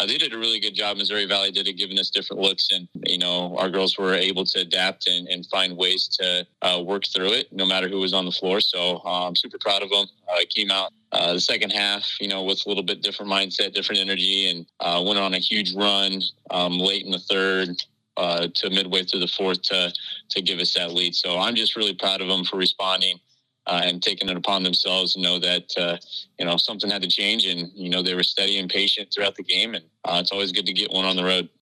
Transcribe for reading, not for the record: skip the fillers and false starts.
they did a really good job. Missouri Valley did it, giving us different looks, and our girls were able to adapt and find ways to work through it, no matter who was on the floor. So I'm super proud of them. Came out the second half, with a little bit different mindset, different energy, and went on a huge run late in the third to midway through the fourth to give us that lead. So I'm just really proud of them for responding and taking it upon themselves to know that, something had to change, and, they were steady and patient throughout the game. And it's always good to get one on the road.